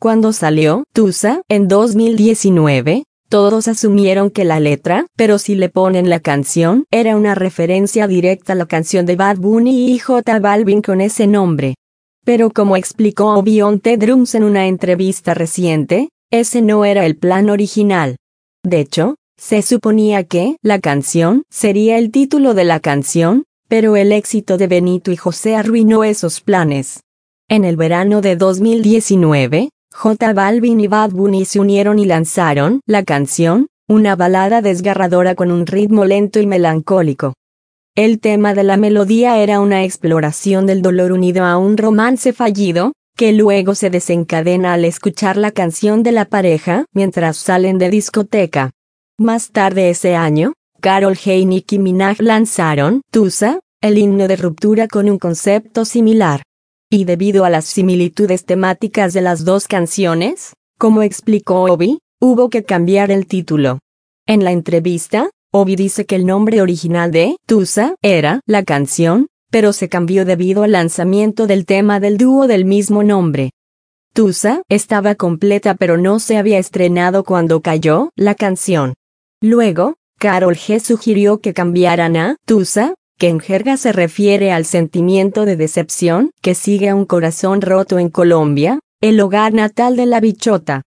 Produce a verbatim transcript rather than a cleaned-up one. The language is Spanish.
Cuando salió Tusa en dos mil diecinueve, todos asumieron que la letra, pero si le ponen la canción, era una referencia directa a la canción de Bad Bunny y J Balvin con ese nombre. Pero como explicó Obionte Drums en una entrevista reciente, ese no era el plan original. De hecho, se suponía que la canción sería el título de la canción, pero el éxito de Benito y José arruinó esos planes. En el verano de dos mil diecinueve, J Balvin y Bad Bunny se unieron y lanzaron la canción, una balada desgarradora con un ritmo lento y melancólico. El tema de la melodía era una exploración del dolor unido a un romance fallido, que luego se desencadena al escuchar la canción de la pareja mientras salen de discoteca. Más tarde ese año, Karol G y Nicki Minaj lanzaron Tusa, el himno de ruptura con un concepto similar. Y debido a las similitudes temáticas de las dos canciones, como explicó Obi, hubo que cambiar el título. En la entrevista, Obi dice que el nombre original de Tusa era la canción, pero se cambió debido al lanzamiento del tema del dúo del mismo nombre. Tusa estaba completa pero no se había estrenado cuando cayó la canción. Luego, Karol G sugirió que cambiaran a Tusa, que en jerga se refiere al sentimiento de decepción que sigue a un corazón roto en Colombia, el hogar natal de la bichota.